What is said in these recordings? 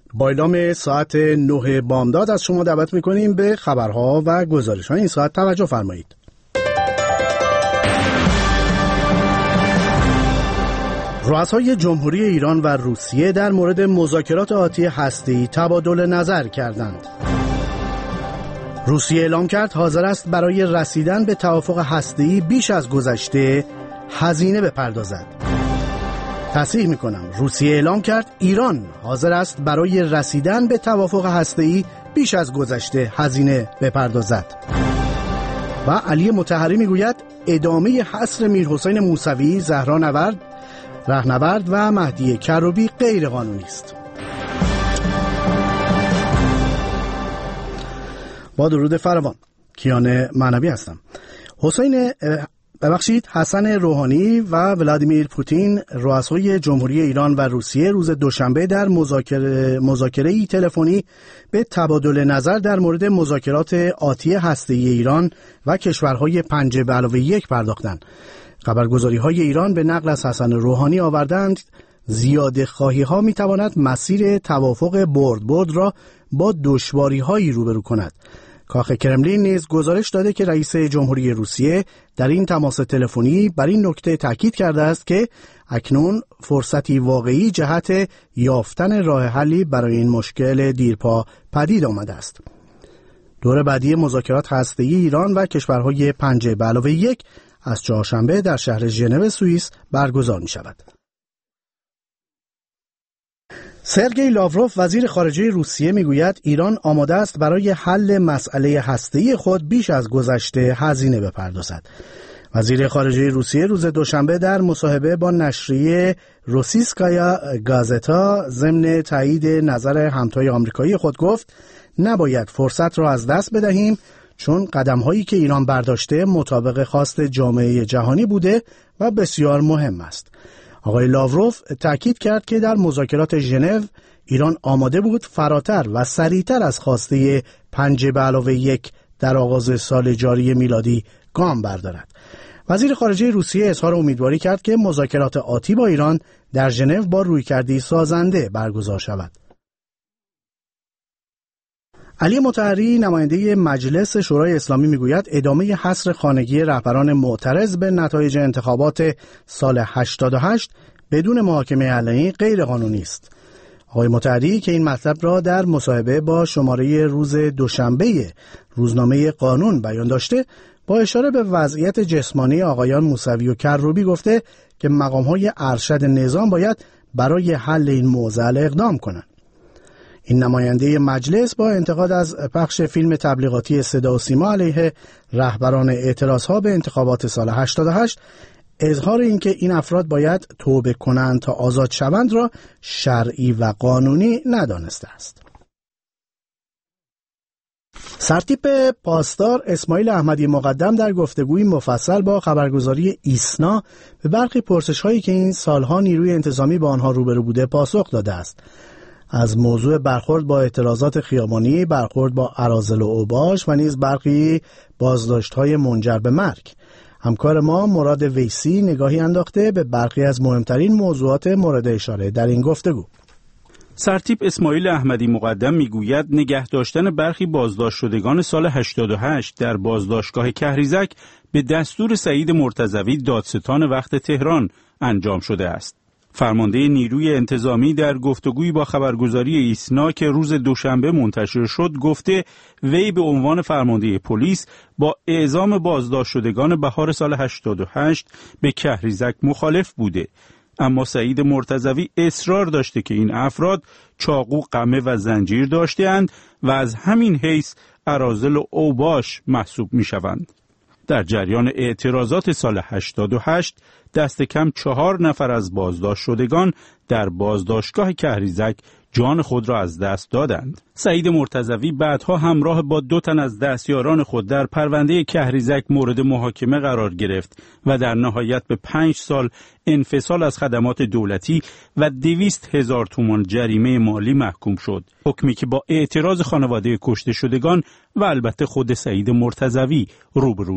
با اعلام ساعت 9 بامداد از شما دعوت میکنیم به خبرها و گزارش‌های این ساعت توجه فرمایید. رؤسای جمهوری ایران و روسیه در مورد مذاکرات آتی هسته‌ای تبادل نظر کردند. روسیه اعلام کرد حاضر است برای رسیدن به توافق هسته‌ای بیش از گذشته هزینه بپردازد. تصحیح میکنم، روسیه اعلام کرد ایران حاضر است برای رسیدن به توافق هسته‌ای بیش از گذشته هزینه بپردازد. و علی مطهری میگوید ادامه حصر میرحسین موسوی، زهرا نورد، رهنورد و مهدی کروبی غیر قانونی است. با درود فراوان، کیان معنوی هستم. حسن روحانی و ولادیمیر پوتین، رؤسای جمهوری ایران و روسیه، روز دوشنبه در مذاکره‌ای تلفنی به تبادل نظر در مورد مذاکرات آتی هسته‌ای ایران و کشورهای 5+1 پرداختند. خبرگزاری‌های ایران به نقل از حسن روحانی آوردند زیاده خواهی‌ها می‌تواند مسیر توافق برد را با دشواری‌هایی روبرو کند. کاخ کرملین نیز گزارش داده که رئیس جمهوری روسیه در این تماس تلفنی بر این نکته تاکید کرده است که اکنون فرصتی واقعی جهت یافتن راه حلی برای این مشکل دیرپا پدید آمده است. دور بعدی مذاکرات هسته‌ای ایران و کشورهای 5+1 از چهارشنبه در شهر ژنو سوئیس برگزار می شود. سرگئی لاوروف، وزیر خارجه روسیه، میگوید ایران آماده است برای حل مسئله هسته‌ای خود بیش از گذشته هزینه بپردازد. وزیر خارجه روسیه روز دوشنبه در مصاحبه با نشریه روسیسکایا گازتا ضمن تایید نظر همتای آمریکایی خود گفت نباید فرصت را از دست بدهیم، چون قدم‌هایی که ایران برداشته مطابق خواست جامعه جهانی بوده و بسیار مهم است. آقای لاوروف تاکید کرد که در مذاکرات ژنو ایران آماده بود فراتر و سریعتر از خواسته 5+1 در آغاز سال جاری میلادی گام بردارد. وزیر خارجه روسیه اظهار امیدواری کرد که مذاکرات آتی با ایران در ژنو با رویکردی سازنده برگزار شود. علی مطهری، نماینده مجلس شورای اسلامی، میگوید ادامه حصر خانگی رهبران معترض به نتایج انتخابات سال 88 بدون محاکمه علنی غیر قانونی است. آقای مطهری که این مطلب را در مصاحبه با شماره روز دوشنبه روزنامه قانون بیان داشته، با اشاره به وضعیت جسمانی آقایان موسوی و کروبی گفته که مقام‌های ارشد نظام باید برای حل این معضل اقدام کنند. این نماینده مجلس با انتقاد از پخش فیلم تبلیغاتی صدا و سیما علیه رهبران اعتراضها به انتخابات سال 88 اظهار اینکه این افراد باید توبه کنند تا آزاد شوند را شرعی و قانونی ندانسته است. سرتیپ پاسدار اسماعیل احمدی مقدم در گفتگوی مفصل با خبرگزاری ایسنا به برخی پرسش‌هایی که این سالها نیروی انتظامی با آنها روبرو بوده پاسخ داده است. از موضوع برخورد با اعتراضات خیابانی، برخورد با اراذل و اوباش و نیز برخی بازداشت‌های منجر به مرگ. همکار ما مراد ویسی نگاهی انداخته به برخی از مهمترین موضوعات مورد اشاره در این گفتگو. سرتیپ اسماعیل احمدی مقدم میگوید نگه داشتن برخی بازداشت شدگان سال 88 در بازداشتگاه کهریزک به دستور سعید مرتضوی دادستان وقت تهران انجام شده است. فرمانده نیروی انتظامی در گفتگویی با خبرگزاری ایسنا که روز دوشنبه منتشر شد گفته وی به عنوان فرمانده پلیس با اعزام بازداشت شدگان بهار سال 88 به کهریزک مخالف بوده، اما سعید مرتضوی اصرار داشته که این افراد چاقو، قمه و زنجیر داشته‌اند و از همین حیث اراذل و اوباش محسوب می‌شوند. در جریان اعتراضات سال 88 دست کم 4 نفر از بازداشت شدگان در بازداشتگاه کهریزک جان خود را از دست دادند. سعید مرتضوی بعدها همراه با 2 تن از دستیاران خود در پرونده کهریزک مورد محاکمه قرار گرفت و در نهایت به 5 سال انفصال از خدمات دولتی و 200,000 تومان جریمه مالی محکوم شد. حکمی که با اعتراض خانواده کشته شدگان و البته خود سعید مرتضوی روبرو شد.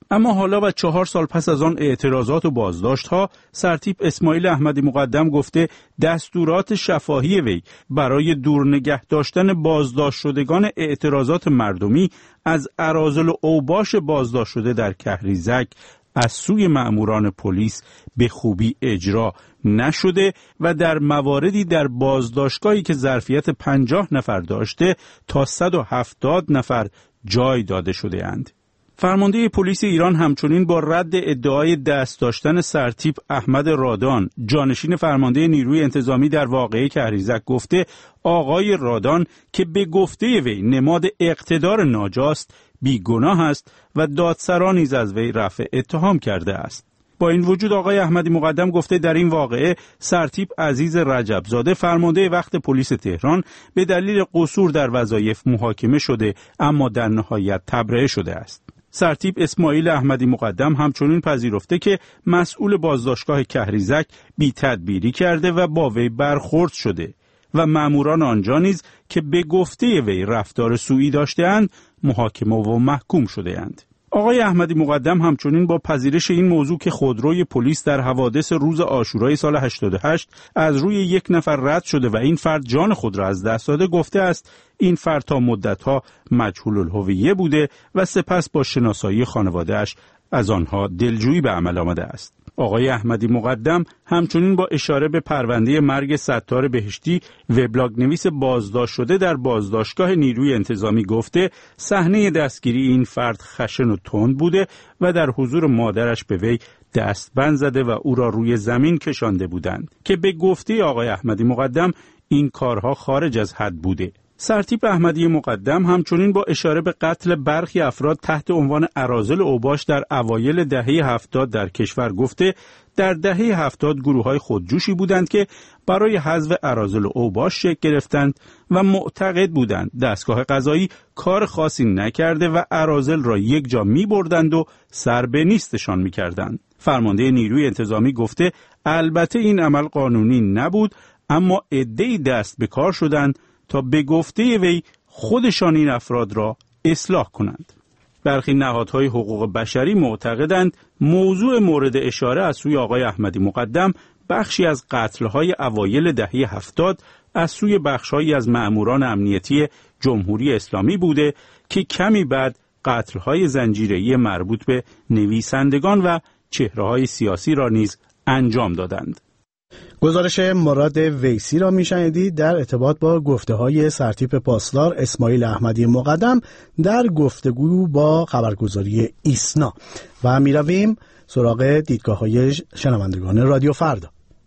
اما حالا و 4 سال پس از آن اعتراضات و بازداشت‌ها، سرتیپ اسماعیل احمدی مقدم گفته دستورات شفاهی وی برای دور نگه داشتن بازداشت شدگان اعتراضات مردمی از اراذل و اوباش بازداشت شده در کهریزک از سوی مأموران پلیس به خوبی اجرا نشده و در مواردی در بازداشتگاهی که ظرفیت 50 نفر داشته تا 170 نفر جای داده شده اند. فرمانده پلیس ایران همچنین با رد ادعای دست داشتن سرتیپ احمد رادان، جانشین فرمانده نیروی انتظامی در واقعه کهریزک، گفته آقای رادان که به گفته وی نماد اقتدار ناجاست بیگناه است و دادسرا نیز از وی رفع اتهام کرده است. با این وجود آقای احمدی مقدم گفته در این واقعه سرتیپ عزیز رجبزاده فرمانده وقت پلیس تهران به دلیل قصور در وظایف محاکمه شده اما در نهایت تبرئه شده است. سرتیپ اسماعیل احمدی مقدم همچنین پذیرفته که مسئول بازداشتگاه کهریزک بی تدبیری کرده و با وی برخورد شده و مأموران آنجا نیز که به گفته وی رفتار سوئی داشته‌اند محاکمه و محکوم شده‌اند. آقای احمدی مقدم همچنین با پذیرش این موضوع که خودروی پلیس در حوادث روز عاشورای سال 88 از روی یک نفر رد شده و این فرد جان خود را از دست داده، گفته است این فرد تا مدت‌ها مجهول الهویه بوده و سپس با شناسایی خانواده‌اش از آنها دلجویی به عمل آمده است. آقای احمدی مقدم همچنین با اشاره به پرونده مرگ ستار بهشتی، وبلاگ نویس بازداشت شده در بازداشتگاه نیروی انتظامی، گفته صحنه دستگیری این فرد خشن و تند بوده و در حضور مادرش به وی دستبند زده و او را روی زمین کشانده بودند که به گفته آقای احمدی مقدم این کارها خارج از حد بوده. سرتیپ احمدی مقدم همچنین با اشاره به قتل برخی افراد تحت عنوان اراذل اوباش در اوایل دهه 70 در کشور گفته در دهه 70 گروه‌های خودجوشی بودند که برای حذف اراذل اوباش شکل گرفتند و معتقد بودند دستگاه قضایی کار خاصی نکرده و اراذل را یک جا می‌بردند و سر به نیستشان می‌کردند. فرمانده نیروی انتظامی گفته البته این عمل قانونی نبود اما عده‌ای دست به کار شدند تا به گفته وی خودشان این افراد را اصلاح کنند. برخی نهادهای حقوق بشری معتقدند موضوع مورد اشاره از سوی آقای احمدی مقدم بخشی از قتل‌های اوایل دهه 70 از سوی بخش‌هایی از مأموران امنیتی جمهوری اسلامی بوده که کمی بعد قتل‌های زنجیره‌ای مربوط به نویسندگان و چهره‌های سیاسی را نیز انجام دادند. گزارش مراد ویسی را میشنیدید در ارتباط با گفته‌های سرتیپ پاسدار اسماعیل احمدی مقدم در گفتگو با خبرگزاری ایسنا و میرویم سراغ دیدگاه‌های شنوندگان رادیو فردا.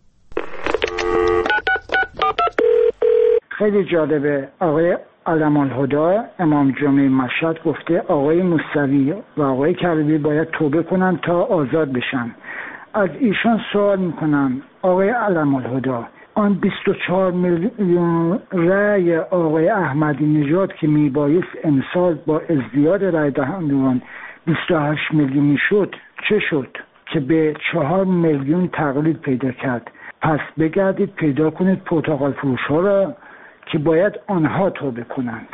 خیلی جالبه. آقای علم‌الهدی امام جمعه مشهد گفته آقای موسوی و آقای کریمی باید توبه کنن تا آزاد بشن. از ایشان سوال میکنم آقای علم‌الهدی، آن 24 میلیون رأی آقای احمدی نژاد که میبایست امسال با ازدیاد رأی دهندگان 28 میلیون شد، چه شد که به 4 میلیون تقلیل پیدا کرد؟ پس بگردید پیدا کنید پرتقال فروش ها را که باید آنها توبه کنند.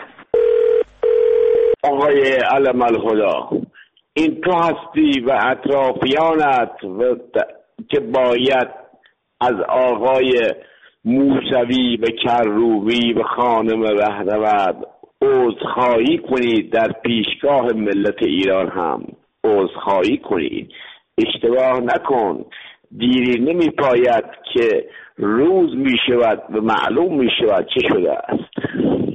آقای علم‌الهدی، این تو هستی و اطرافیانت که باید از آقای موسوی به کروبی به خانم رهنورد عذرخواهی کنید، در پیشگاه ملت ایران هم عذرخواهی کنید. اشتباه نکن، دیری نمی پاید که روز می شود و معلوم می شود چه شده است.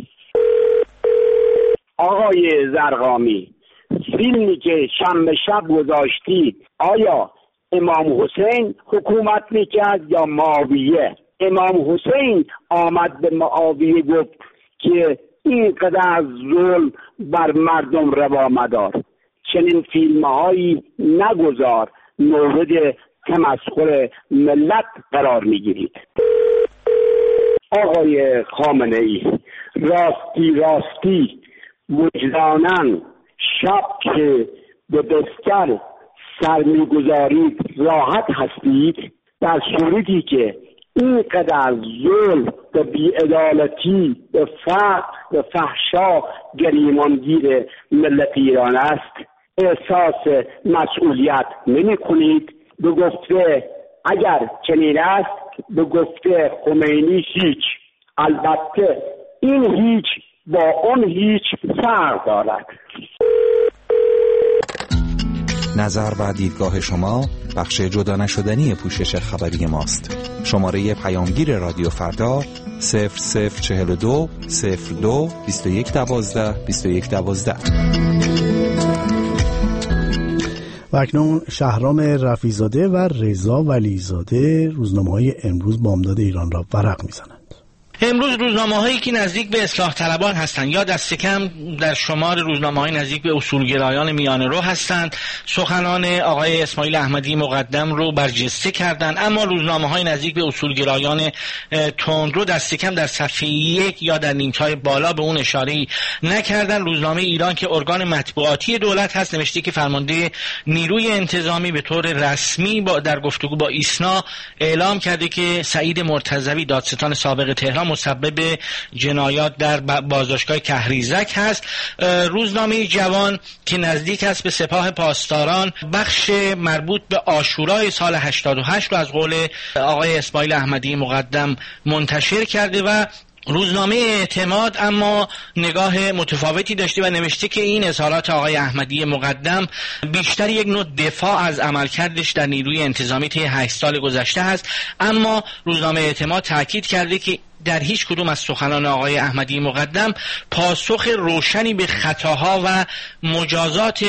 آقای زرقامی، فیلمی که شنبه شب گذاشتید آیا امام حسین حکومت میکرد یا معاویه؟ امام حسین آمد به معاویه گفت که اینقدر ظلم بر مردم روا مدار، چنین فیلمهایی نگذار، مورد تمسخر ملت قرار میگیرید. آقای خامنه‌ای، راستی وجداناً شب که به بستر سر میگذارید راحت هستید؟ در صورتی که اینقدر ظلم و بی‌عدالتی و فقر و فحشا گریمانگیر ملت ایران است، احساس مسئولیت نمی کنید. به گفته اگر چنین است، به گفته خمینی هیچ. البته این هیچ با اون هیچ فرق دارد. نظر و دیدگاه شما بخش جدا نشدنی پوشش خبری ماست. شماره پیامگیر رادیو فردا 0042 02 2112 2112. و اکنون شهرام رفیع‌زاده و رضا ولیزاده روزنامه‌های امروز بامداد ایران را ورق می‌زنند. امروز روزنامه‌هایی که نزدیک به اصلاح طلبان هستند یا دست کم در شمار روزنامه‌های نزدیک به اصولگرایان میانه‌رو هستند سخنان آقای اسماعیل احمدی مقدم رو برجسته کردند، اما روزنامه‌های نزدیک به اصولگرایان تندرو دست کم در صفحه 1 یا در نیمه‌های بالا به اون اشاره‌ای نکردند. روزنامه ایران که ارگان مطبوعاتی دولت هست نوشته که فرمانده نیروی انتظامی به طور رسمی در گفتگو با ایسنا اعلام کرده که سعید مرتضوی دادستان سابق تهران مسبب جنایات در بازداشتگاه کهریزک هست. روزنامه جوان که نزدیک است به سپاه پاسداران بخش مربوط به عاشورای سال 88 رو از قول آقای اسماعیل احمدی مقدم منتشر کرده و روزنامه اعتماد اما نگاه متفاوتی داشته و نوشته که این اظهارات آقای احمدی مقدم بیشتر یک نوع دفاع از عملکردش در نیروی انتظامی طی 8 سال گذشته است، اما روزنامه اعتماد تاکید کرده که در هیچ کدوم از سخنان آقای احمدی مقدم پاسخ روشنی به خطاها و مجازات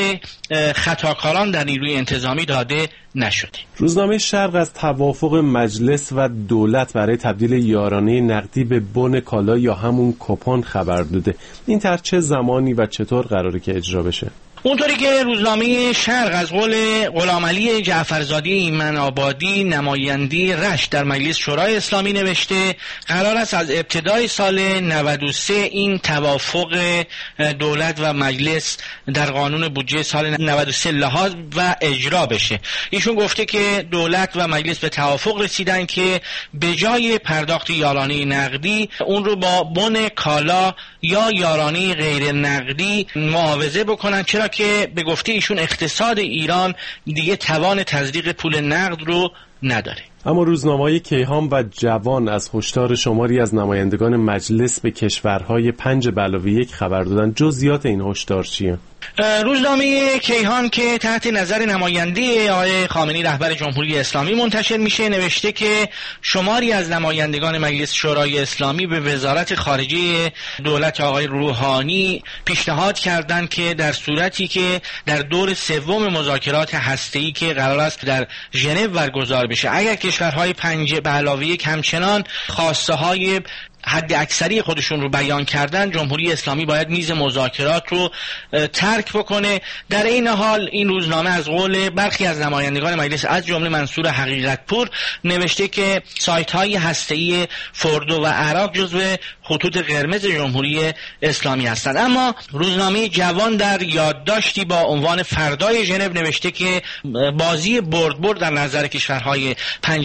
خطاکاران در نیروی انتظامی داده نشده. روزنامه شرق از توافق مجلس و دولت برای تبدیل یارانه نقدی به بن کالا یا همون کوپن خبر داده. این طرح چه زمانی و چطور قراره که اجرا بشه؟ اونطوری که روزنامه شرق از قول غلامعلی جعفرزاده ایمن آبادی نماینده رشت در مجلس شورای اسلامی نوشته قرار است از ابتدای سال 93 این توافق دولت و مجلس در قانون بودجه سال 93 لحاظ و اجرا بشه. ایشون گفته که دولت و مجلس به توافق رسیدن که به جای پرداخت یارانه نقدی اون رو با بن کالا یا یارانه غیر نقدی معاوضه بکنن، چرا که به گفته ایشون اقتصاد ایران دیگه توان تصدیق پول نقد رو نداره. اما روزنامه‌های کیهان و جوان از هشدار شماری از نمایندگان مجلس به کشورهای 5+1 خبر دادن. جزئیات این هشدار چیه؟ روزنامه کیهان که تحت نظر نماینده آقای خامنه‌ای رهبر جمهوری اسلامی منتشر میشه نوشته که شماری از نمایندگان مجلس شورای اسلامی به وزارت خارجه دولت آقای روحانی پیشنهاد کردند که در صورتی که در دور سوم مذاکرات هسته‌ای که قرار است در ژنو برگزار بشه اگر کشورهای 5+1 همچنان خواسته‌های حد اکثری خودشون رو بیان کردن، جمهوری اسلامی باید میز مذاکرات رو ترک بکنه. در این حال این روزنامه از قول برخی از نمایندگان مجلس از جمله منصور حقیقتپور نوشته که سایت‌های هسته‌ای فردو و عراق جزو خطوط قرمز جمهوری اسلامی هستند. اما روزنامه جوان در یادداشتی با عنوان فردای ژنو نوشته که بازی برد در نظر کشورهای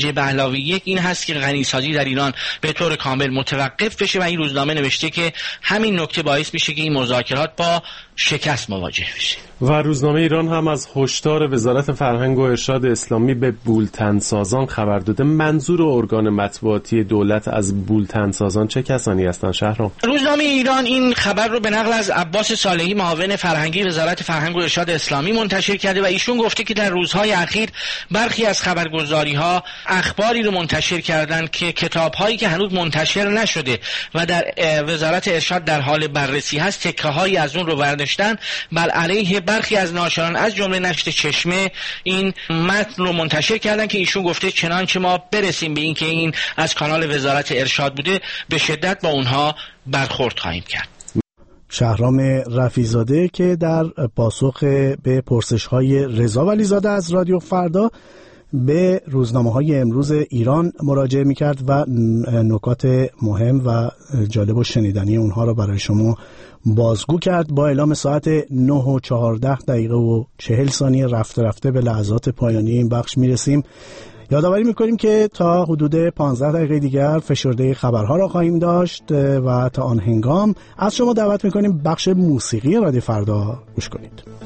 5+1 این هست که غنیسازی در ایران به طور کامل متوقف بشه و این روزنامه نوشته که همین نکته باعث میشه که این مذاکرات با شکست مواجه بشه. و روزنامه ایران هم از هشدار وزارت فرهنگ و ارشاد اسلامی به بولتنسازان خبر داده. منظور ارگان مطبوعاتی دولت از بولتنسازان چه کسانی هستند شهرام؟ روزنامه ایران این خبر رو به نقل از عباس صالحی معاون فرهنگی وزارت فرهنگ و ارشاد اسلامی منتشر کرده و ایشون گفته که در روزهای اخیر برخی از خبرگزاری‌ها اخباری رو منتشر کردند که کتاب‌هایی که هنوز منتشر نشده و در وزارت ارشاد در حال بررسی هست تکه‌هایی از اون رو برداشتن بر علیه برخی از ناشران از جمله نشر چشمه این متن رو منتشر کردن که ایشون گفته چنانچه ما برسیم به این که این از کانال وزارت ارشاد بوده به شدت با اونها برخورد خواهیم کرد. شهرام رفیع‌زاده که در پاسخ به پرسش‌های رضا ولیزاده از رادیو فردا به روزنامه‌های امروز ایران مراجعه می‌کرد و نکات مهم و جالب و شنیدنی اونها را برای شما بازگو کرد. با اعلام ساعت 9:14 و 40 ثانیه رفته به لحظات پایانی این بخش میرسیم. یادآوری میکنیم که تا حدود 15 دقیقه دیگر فشرده خبرها را خواهیم داشت و تا آن هنگام از شما دعوت میکنیم بخش موسیقی رادیو فردا گوش کنید.